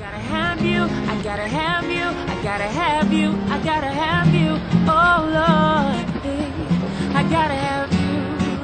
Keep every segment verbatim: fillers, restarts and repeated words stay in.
gotta have you, I gotta have you, I gotta have you, I gotta have you, oh Lord, I gotta have you.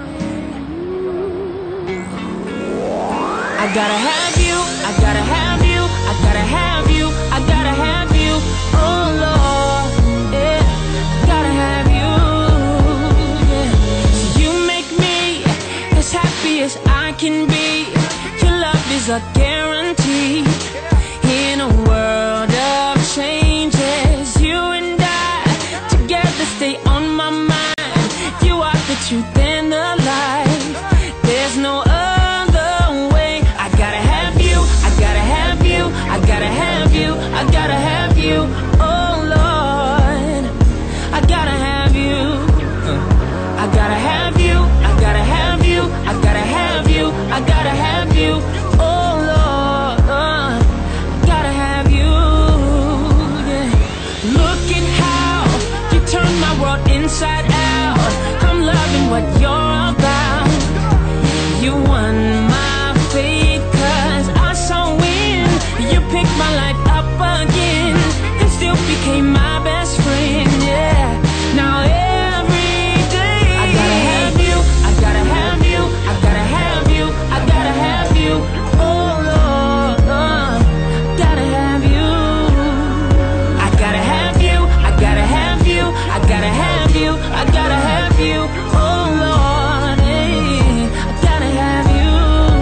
I gotta have you, I gotta have you, I gotta have you, I gotta have you, oh Lord, yeah, gotta have you, yeah. So you make me as happy as I can be. Your love is a guarantee. In a world of changes, you and I together stay on my mind. You are the truth and the light. There's no other way. I gotta have you, I gotta have you, I gotta have you, I gotta have you, oh Lord, I gotta have you. I gotta have you, I gotta have you, I gotta have you, I gotta have you, oh Lord, uh, I gotta have you, yeah. Look at how you turn my world inside out. I'm loving what you're about. You won my faith, cause I saw when you picked my life up again, and still became my best friend, yeah. Now every day I gotta have you, I gotta have you, I gotta have you, I gotta have you, oh Lord, uh, gotta have you. I gotta have you, I gotta have you, I gotta have you, I gotta have you, oh Lord, hey, I gotta have you.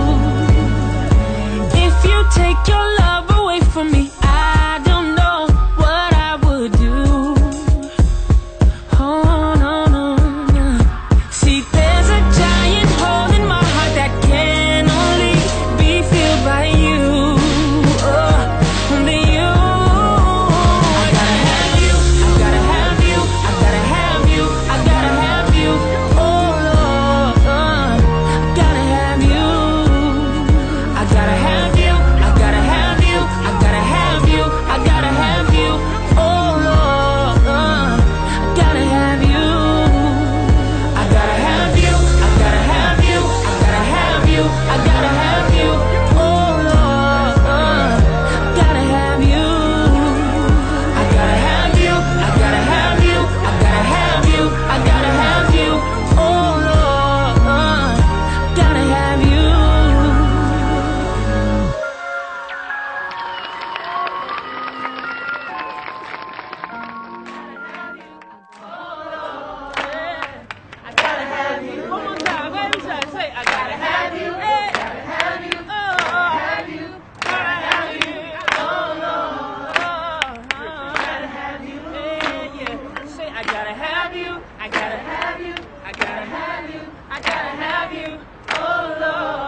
If you take your love away from me, I don't know what I would do. Oh no, no, no. See, there's a giant hole in my heart that can only be filled by you. Oh, only you. I gotta have you, I gotta have you, I gotta have you, I gotta have you, oh Lord, uh, I gotta have you. I gotta have you, I gotta have you, I gotta have you, I gotta have you, oh Lord, uh, I gotta have you. I gotta have you, I gotta have you, I gotta have you, I gotta have you, oh Lord, uh, I gotta have you. I gotta have you, I gotta have you, I gotta have you, I gotta have you, oh Lord, uh, gotta have you. I gotta have you. One more time, baby, say, say, I gotta have you. Hey, gotta have you. Oh, have you. Gotta have you. Oh Lord, oh, gotta have you. Yeah, yeah. Say, I gotta have you. I gotta have you. I gotta have you. I gotta have you. Oh Lord.